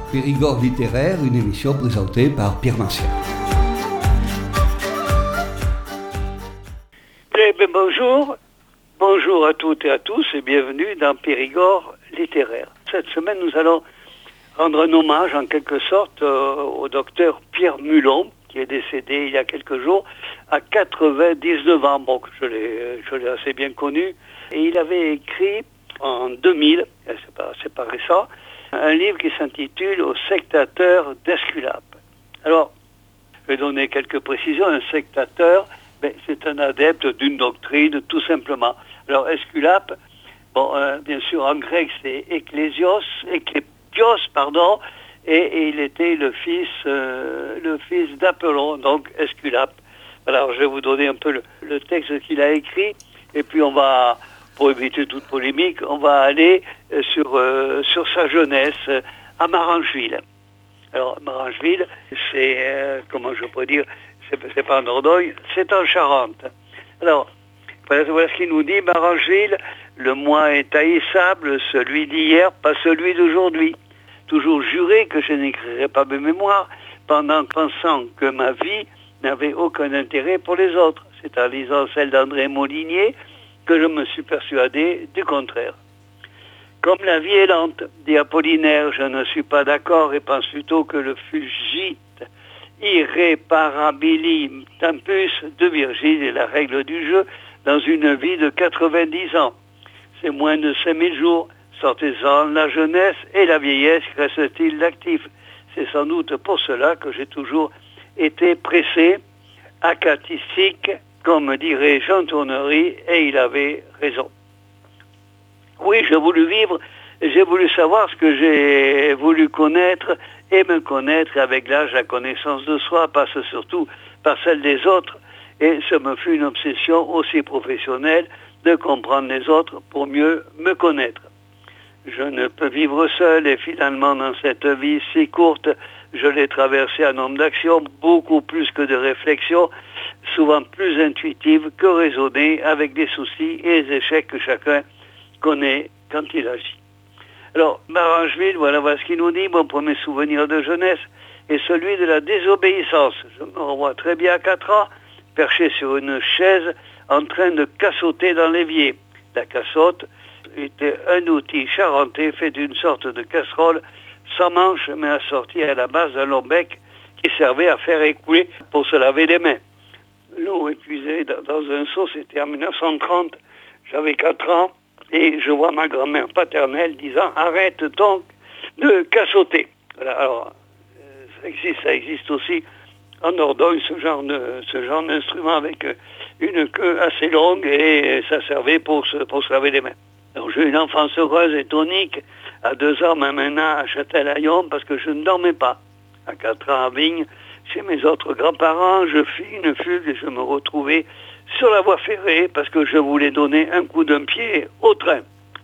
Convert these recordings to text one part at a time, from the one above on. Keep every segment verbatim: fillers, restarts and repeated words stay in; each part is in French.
Périgord littéraire, une émission présentée par Pierre Martial. Eh bien, bonjour, bonjour à toutes et à tous et bienvenue dans Périgord littéraire. Cette semaine, nous allons rendre un hommage en quelque sorte euh, au docteur Pierre Mulon, qui est décédé il y a quelques jours à quatre-vingt-dix-neuf ans. Bon, je l'ai, je l'ai assez bien connu. Et il avait écrit en deux mille, c'est pas, c'est pas récent, un livre qui s'intitule « Au sectateur d'Esculape ». Alors, je vais donner quelques précisions. Un sectateur, ben, c'est un adepte d'une doctrine, tout simplement. Alors, Esculape, bon, euh, bien sûr, en grec, c'est Ecclésios, Ecclépios, pardon, et, et il était le fils, euh, le fils d'Apollon, donc Esculape. Alors, je vais vous donner un peu le, le texte qu'il a écrit, et puis on va, pour éviter toute polémique, on va aller sur, euh, sur sa jeunesse euh, à Marangeville. Alors, Marangeville, c'est, euh, comment je pourrais dire, c'est, c'est pas en Dordogne, c'est en Charente. Alors, voilà ce qu'il nous dit, Marangeville, le moi est haïssable, celui d'hier, pas celui d'aujourd'hui. Toujours juré que je n'écrirais pas mes mémoires, pendant pensant que ma vie n'avait aucun intérêt pour les autres. C'est en lisant celle d'André Molinier que je me suis persuadé du contraire. Comme la vie est lente, dit Apollinaire, je ne suis pas d'accord et pense plutôt que le fugit irréparabilim tempus de Virgile est la règle du jeu dans une vie de quatre-vingt-dix ans. C'est moins de cinq mille jours. Sortez-en la jeunesse et la vieillesse, reste-t-il d'actif. C'est sans doute pour cela que j'ai toujours été pressé, acatistique, comme dirait Jean Tournery, et il avait raison. Oui, j'ai voulu vivre, j'ai voulu savoir ce que j'ai voulu connaître et me connaître. Avec l'âge, la connaissance de soi passe surtout par celle des autres, et ce me fut une obsession aussi professionnelle de comprendre les autres pour mieux me connaître. Je ne peux vivre seul et finalement dans cette vie si courte, je l'ai traversée en homme d'action, beaucoup plus que de réflexion, souvent plus intuitive que raisonnée, avec des soucis et les échecs que chacun connaît quand il agit. Alors, Marangeville, voilà, voilà ce qu'il nous dit. Mon premier souvenir de jeunesse est celui de la désobéissance. Je me revois très bien à quatre ans, perché sur une chaise, en train de cassauter dans l'évier. La cassotte était un outil charentais fait d'une sorte de casserole sans manche, mais assorti à la base d'un long bec qui servait à faire écouler pour se laver les mains. L'eau épuisée dans un seau, c'était en mille neuf cent trente. J'avais quatre ans et je vois ma grand-mère paternelle disant « Arrête donc de cassauter ». Voilà, alors, ça existe, ça existe aussi en Dordogne, ce genre de, ce genre d'instrument avec une queue assez longue et ça servait pour se, pour se laver les mains. Donc j'ai eu une enfance heureuse et tonique. À deux ans, même un an à Châtelaillon parce que je ne dormais pas. À quatre ans à Vigne, chez mes autres grands-parents, je fis une fugue et je me retrouvais sur la voie ferrée parce que je voulais donner un coup d'un pied au train.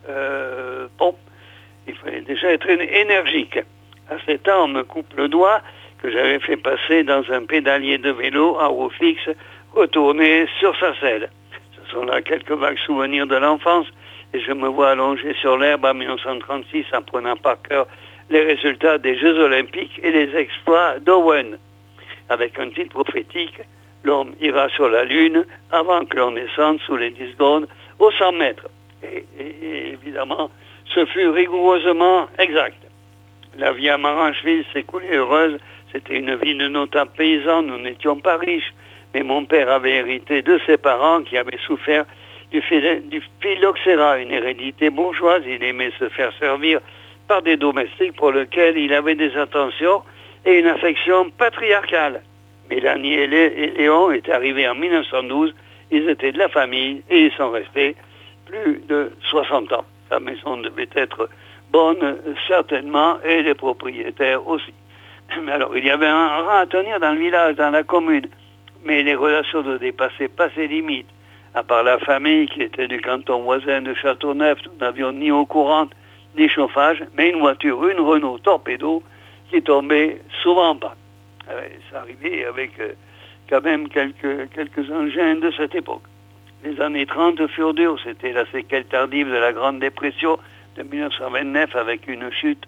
Euh, bon, il fallait déjà être énergique. À sept ans, on me coupe le doigt que j'avais fait passer dans un pédalier de vélo à roue fixe, retourné sur sa selle. Ce sont là quelques vagues souvenirs de l'enfance et je me vois allongé sur l'herbe en mille neuf cent trente-six en prenant par cœur les résultats des Jeux Olympiques et les exploits d'Owen. Avec un titre prophétique, l'homme ira sur la Lune avant que l'on descende sous les dix secondes aux cent mètres. Et, et, et évidemment, ce fut rigoureusement exact. La vie à Marangeville s'écoulait heureuse. C'était une vie de notable paysan. Nous n'étions pas riches, mais mon père avait hérité de ses parents qui avaient souffert du, du phylloxéra, une hérédité bourgeoise. Il aimait se faire servir par des domestiques pour lesquels il avait des attentions et une affection patriarcale. Mélanie et, Lé- et Léon étaient arrivés en mille neuf cent douze. Ils étaient de la famille et ils sont restés plus de soixante ans. Sa maison devait être bonne, certainement, et les propriétaires aussi. Alors, il y avait un rang à tenir dans le village, dans la commune, mais les relations ne dépassaient pas ses limites. À part la famille qui était du canton voisin de Châteauneuf, nous n'avions ni eau courante, ni chauffage, mais une voiture, une Renault Torpedo, qui tombait souvent en panne. Ça arrivait avec euh, quand même quelques, quelques engins de cette époque. Les années trente furent dures, c'était la séquelle tardive de la Grande Dépression de mille neuf cent vingt-neuf avec une chute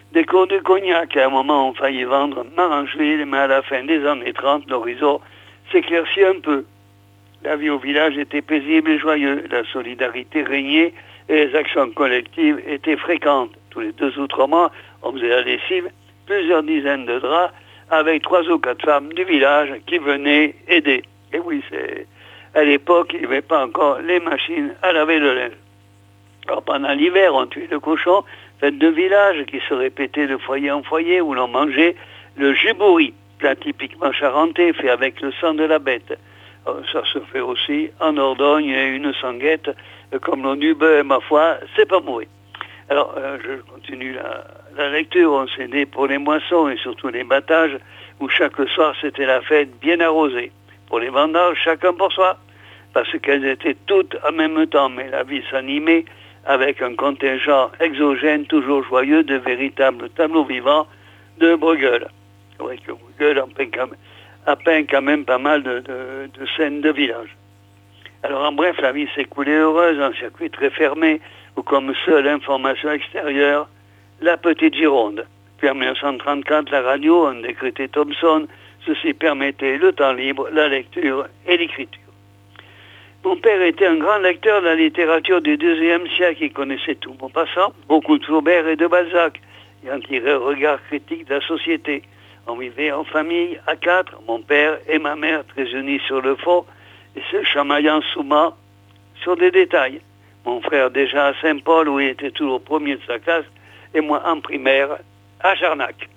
des cours de cognac. À un moment, on faillit vendre Marangevilles, mais à la fin des années trente, l'horizon s'éclaircit un peu. La vie au village était paisible et joyeuse. La solidarité régnait et les actions collectives étaient fréquentes. Tous les deux ou trois mois, on faisait la lessive, plusieurs dizaines de draps, avec trois ou quatre femmes du village qui venaient aider. Et oui, c'est... à l'époque, il n'y avait pas encore les machines à laver le linge. Alors pendant l'hiver, on tuait le cochon, fête de village qui se répétait de foyer en foyer, où l'on mangeait le gibouri, plat typiquement charentais, fait avec le sang de la bête. Alors, ça se fait aussi en Dordogne, et une sanguette, comme l'on du bœuf, ma foi, c'est pas mauvais. Alors, euh, je continue la, la lecture. On s'aidait pour les moissons et surtout les battages, où chaque soir c'était la fête bien arrosée. Pour les vendanges, chacun pour soi, parce qu'elles étaient toutes en même temps, mais la vie s'animait avec un contingent exogène toujours joyeux de véritables tableaux vivants de Bruegel. Oui, que Bruegel a peint quand même, a peint quand même pas mal de, de, de scènes de village. Alors en bref, la vie s'écoulait heureuse, en circuit très fermé, ou comme seule information extérieure, la petite Gironde. Puis en mille neuf cent trente-quatre, la radio, un décrété Thomson, ceci permettait le temps libre, la lecture et l'écriture. Mon père était un grand lecteur de la littérature du deuxième siècle, il connaissait tout mon passant, beaucoup de Flaubert et de Balzac. Il en tirait un regard critique de la société. On vivait en famille, à quatre, mon père et ma mère très unis sur le fond, et se chamaillant souvent sur des détails. Mon frère déjà à Saint-Paul, où il était toujours premier de sa classe, et moi en primaire, à Jarnac.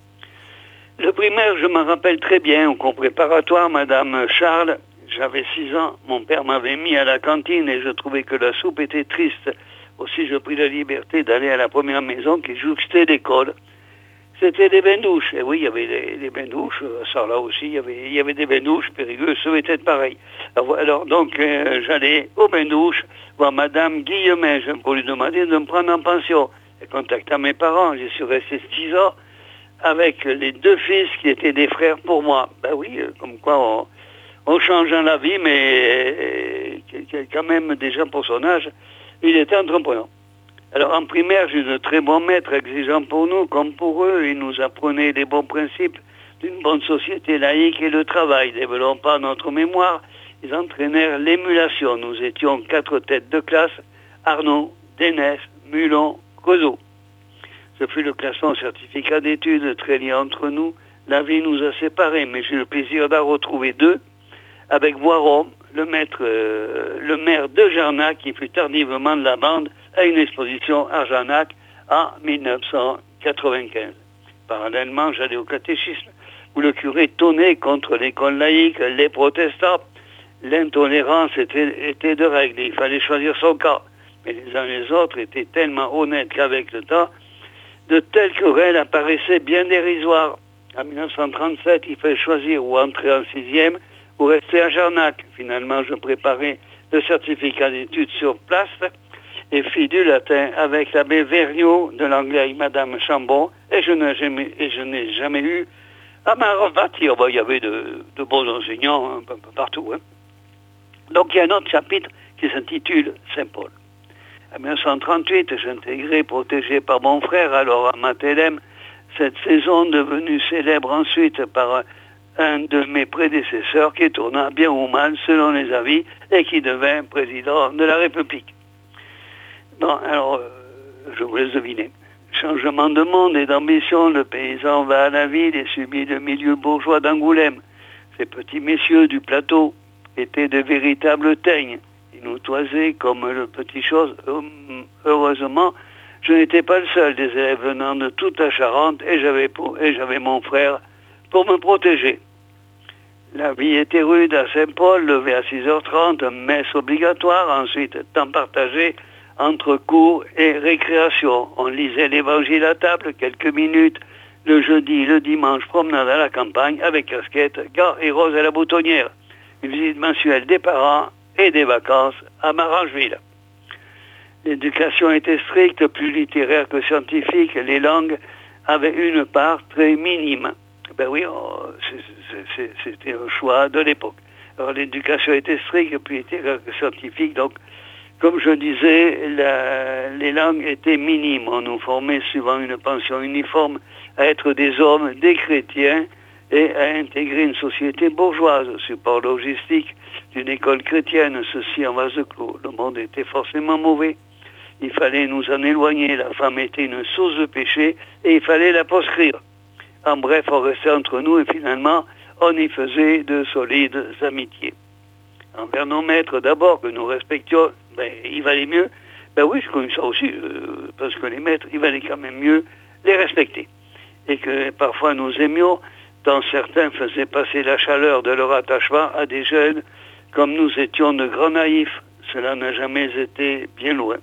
Le primaire, je m'en rappelle très bien, au cours préparatoire, Madame Charles, j'avais six ans, mon père m'avait mis à la cantine et je trouvais que la soupe était triste. Aussi, je pris la liberté d'aller à la première maison qui jouxtait l'école. C'était des bains-douches. Et oui, il y avait des, des bains-douches, ça là aussi, il y avait, il y avait des bains-douches périgueux, ça était pareil. Alors, alors donc, euh, j'allais aux bains-douches voir Madame Guillemin pour lui demander de me prendre en pension. Et contactant mes parents, j'y suis resté six ans avec les deux fils qui étaient des frères pour moi. Ben oui, comme quoi on... On change dans la vie, mais euh, quand même, déjà pour son âge, il était entreprenant. Alors en primaire, j'ai eu de très bons maîtres exigeants pour nous, comme pour eux. Ils nous apprenaient les bons principes d'une bonne société laïque et le travail. Développant notre mémoire, ils entraînèrent l'émulation. Nous étions quatre têtes de classe, Arnaud, Dénès, Mulon, Coseau. Ce fut le classement certificat d'études très lié entre nous. La vie nous a séparés, mais j'ai eu le plaisir d'en retrouver deux, avec Voiron, le, maître, euh, le maire de Jarnac, qui fut tardivement de la bande à une exposition à Jarnac en mille neuf cent quatre-vingt-quinze. Parallèlement, j'allais au catéchisme, où le curé tonnait contre l'école laïque, les protestants. L'intolérance était, était de règle, il fallait choisir son cas. Mais les uns et les autres étaient tellement honnêtes qu'avec le temps, de telles querelles apparaissaient bien dérisoires. En mille neuf cent trente-sept, il fallait choisir ou entrer en sixième ou rester à Jarnac. Finalement, je préparais le certificat d'études sur place et fis du latin avec l'abbé Vergniaud, de l'anglais avec Madame Chambon, et je n'ai jamais, et je n'ai jamais eu à m'en rebâtir. Bon, il y avait de, de bons enseignants un peu, un peu partout. Hein. Donc il y a un autre chapitre qui s'intitule Saint-Paul. En mille neuf cent trente-huit, j'intégrais, protégé par mon frère, alors à Matélème, cette saison devenue célèbre ensuite par un, un de mes prédécesseurs qui tourna bien ou mal selon les avis et qui devint président de la République. Bon, alors, euh, je vous laisse deviner. Changement de monde et d'ambition, le paysan va à la ville et subit le milieu bourgeois d'Angoulême. Ces petits messieurs du plateau étaient de véritables teignes. Ils nous toisaient comme le petit chose. Heureusement, je n'étais pas le seul des élèves venant de toute la Charente et j'avais, pour, et j'avais mon frère pour me protéger. La vie était rude à Saint-Paul, levé à six heures trente, messe obligatoire, ensuite temps partagé entre cours et récréation. On lisait l'évangile à table, quelques minutes, le jeudi, le dimanche, promenade à la campagne avec casquette, gants et rose à la boutonnière. Une visite mensuelle des parents et des vacances à Marangevilles. L'éducation était stricte, plus littéraire que scientifique. Les langues avaient une part très minime. Ben oui, oh, c'est, c'est, c'était un choix de l'époque. Alors l'éducation était stricte, plus littéraire que scientifique. Donc, Comme je disais, la, les langues étaient minimes. On nous formait suivant une pension uniforme à être des hommes, des chrétiens et à intégrer une société bourgeoise, support logistique d'une école chrétienne, ceci en vase clos. Le monde était forcément mauvais. Il fallait nous en éloigner. La femme était une source de péché et il fallait la proscrire. En bref, on restait entre nous et finalement, on y faisait de solides amitiés. Envers nos maîtres, d'abord, que nous respections, ben, il valait mieux, ben oui, je connais ça aussi, euh, parce que les maîtres, il valait quand même mieux les respecter. Et que parfois nous aimions, tant certains faisaient passer la chaleur de leur attachement à des jeunes, comme nous étions de grands naïfs. Cela n'a jamais été bien loin.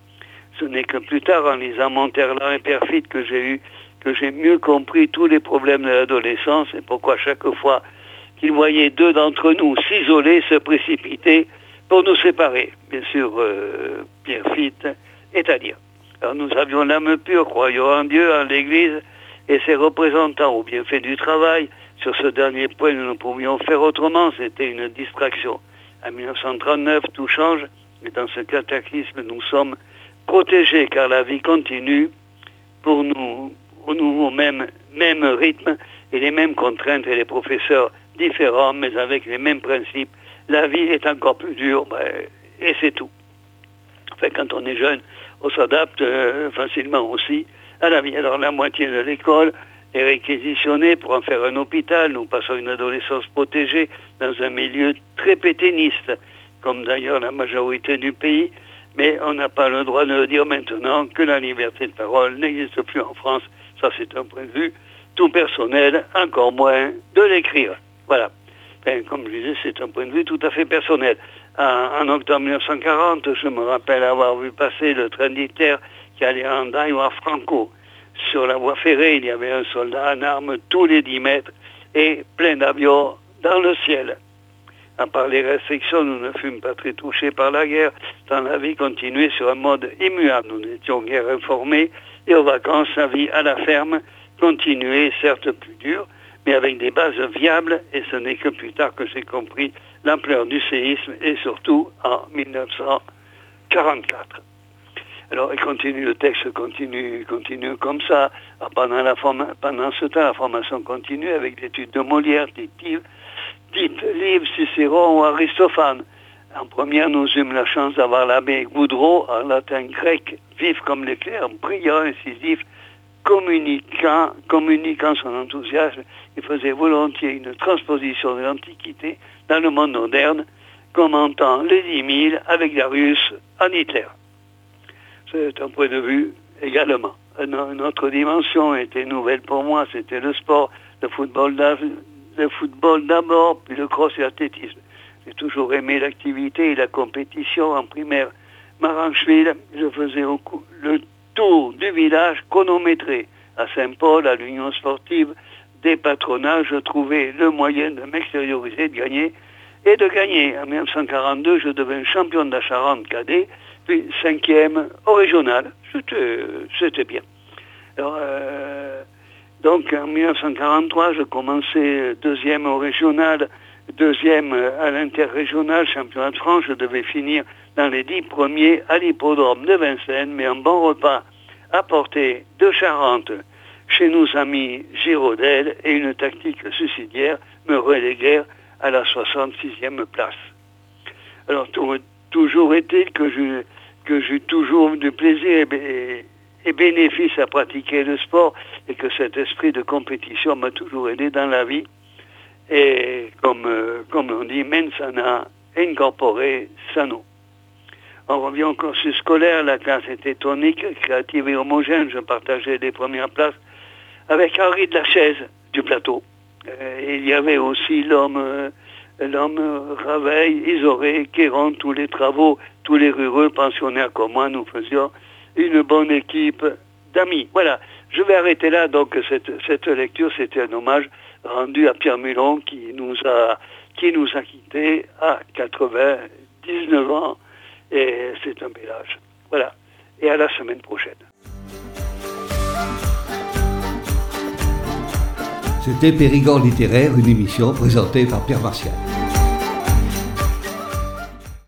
Ce n'est que plus tard, en lisant Monterland et Perfide, que j'ai eu, que j'ai mieux compris tous les problèmes de l'adolescence et pourquoi chaque fois qu'il voyait deux d'entre nous s'isoler, se précipiter pour nous séparer. Bien sûr, euh, Pierrefitte est à dire. Alors nous avions l'âme pure, croyons en Dieu, en l'Église et ses représentants au bienfait du travail. Sur ce dernier point, nous ne pouvions faire autrement, c'était une distraction. En mille neuf cent trente-neuf, tout change et dans ce cataclysme, nous sommes protégés car la vie continue pour nous au nouveau même, même rythme et les mêmes contraintes et les professeurs différents, mais avec les mêmes principes. La vie est encore plus dure, ben, et c'est tout. Enfin, quand on est jeune, on s'adapte euh, facilement aussi à la vie. Alors la moitié de l'école est réquisitionnée pour en faire un hôpital. Nous passons une adolescence protégée dans un milieu très pétainiste, comme d'ailleurs la majorité du pays, mais on n'a pas le droit de le dire maintenant que la liberté de parole n'existe plus en France. Ça, c'est un point de vue tout personnel, encore moins de l'écrire. Voilà. Enfin, comme je disais, c'est un point de vue tout à fait personnel. En, en octobre mille neuf cent quarante, je me rappelle avoir vu passer le train d'Hitler qui allait en Daille ou à Franco. Sur la voie ferrée, il y avait un soldat en armes tous les dix mètres et plein d'avions dans le ciel. À part les restrictions, nous ne fûmes pas très touchés par la guerre, tant la vie continuait sur un mode immuable. Nous n'étions guère informés et aux vacances, la vie à la ferme continuait, certes plus dure, mais avec des bases viables, et ce n'est que plus tard que j'ai compris l'ampleur du séisme, et surtout en mille neuf cent quarante-quatre. Alors, il continue, le texte continue, continue comme ça. Alors, pendant, la forma, pendant ce temps, la formation continue avec l'étude de Molière, Tite, Livre, Cicéron ou Aristophane. En première, nous eûmes la chance d'avoir l'abbé Goudreau, en latin grec, vif comme l'éclair, brillant, incisif, communiquant, communiquant son enthousiasme. Il faisait volontiers une transposition de l'Antiquité dans le monde moderne, commentant les dix mille avec Darius en Hitler. C'est un point de vue également. Une autre dimension était nouvelle pour moi, c'était le sport, le football, le football d'abord, puis le cross et l'athlétisme. J'ai toujours aimé l'activité et la compétition en primaire. Marancheville, je faisais au coup, le tour du village chronométré. À Saint-Paul, à l'Union sportive des patronats, je trouvais le moyen de m'extérioriser, de gagner et de gagner. En mille neuf cent quarante-deux, je devins champion de la Charente cadet, puis cinquième au régional. C'était, c'était bien. Alors, euh, donc en mille neuf cent quarante-trois, je commençais deuxième au régional, deuxième à l'interrégional, championnat de France. Je devais finir dans les dix premiers à l'hippodrome de Vincennes, mais un bon repas apporté de Charente chez nos amis Giraudet et une tactique suicidaire me reléguèrent à la soixante-sixième place. Alors, tout, toujours est-il que je, que j'ai toujours du plaisir et, et bénéfice à pratiquer le sport et que cet esprit de compétition m'a toujours aidé dans la vie. Et comme, euh, comme on dit, mens sana incorpore sano. On revient au cursus scolaire, la classe était tonique, créative et homogène. Je partageais les premières places avec Henri de la Chaise du plateau. Euh, il y avait aussi l'homme, euh, l'homme Raveil, Isoré, Quéron, tous les travaux, tous les rureux pensionnaires comme moi, nous faisions une bonne équipe d'amis. Voilà, je vais arrêter là. Donc cette, cette lecture, c'était un hommage rendu à Pierre Mulon qui nous a, qui nous a quittés à quatre-vingt-dix-neuf ans. Et c'est un bel âge. Voilà. Et à la semaine prochaine. C'était Périgord littéraire, une émission présentée par Pierre Martial.